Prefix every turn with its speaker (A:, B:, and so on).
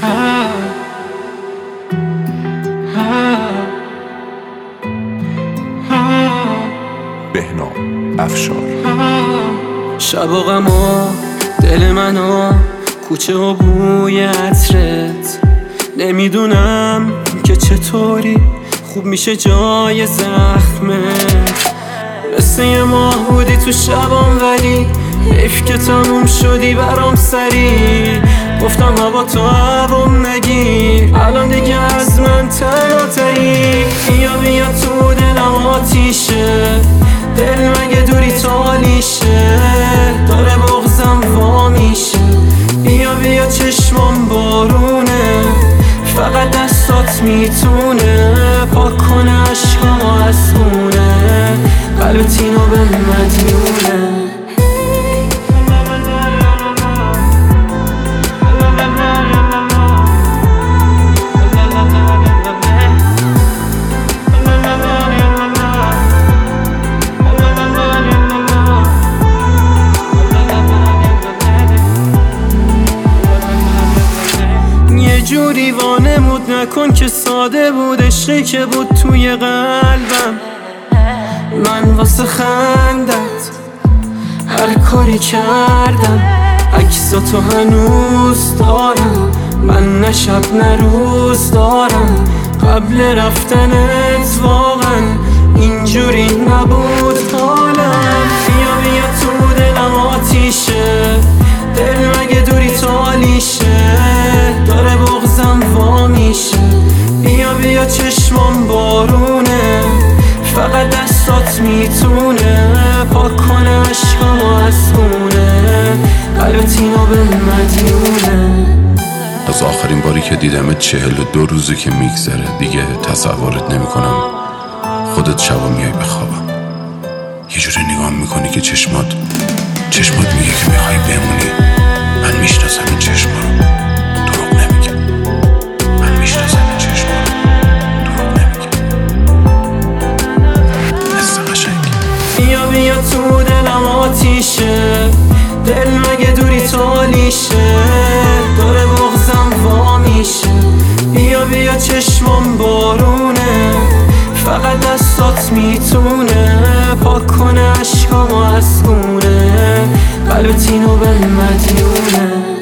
A: بهنام افشار.
B: شب و غما دل منو کوچه و بوی عطرت، نمیدونم که چطوری خوب میشه جای زخمت. مثل یه ماه بودی تو شبام ولی حیف که تموم شدی برام سری. گفتم هوا تو هوام نگیر، الان دیگه از من تنهایی. بیا تو دلم آتیشه، دل مگه دوری تالیشه، داره بغضم وا میشه. بیا چشمام بارونه، فقط دستات میتونه پاک کنه عشقامو از خونه. قلبت اینو به مدیونه. جوری وانمود نکن که ساده بود، عشقی که بود توی قلبم. من واسه خندت هر کاری کردم، عکساتو هنوز دارم، من نه شب نه روز دارم. قبل رفتنت واقعا اینجوری نبود حالم. بیا تو دلم آتیشه، دل مگه دوری تالیشه، داره بغضم وا میشه. بیا چشمام بارونه، فقط دستات میتونه پاک کنه عشقامو از خونه. قلبت اینو به مدیونه.
C: از آخرین باری که دیدمت 42 روزه که میگذره، دیگه تصورت نمیکنم خودت شبا میای بخوابم. یه جوری نگاه میکنی که چشمات میگه که میخوای بمونی. من میشناسم این چشما رو، دروغ نمیگم. من میشناسم این چشما رو، دروغ نمیگم. مثل قشنگ.
B: بیا تو دلم آتیشه، دل مگه دوری تالیشه، داره بغضم وا میشه. بیا چشمام بارونه، فقط دستات میتونه پاک کنه عشقامو از خونه. قلبت اینو به مدیونه.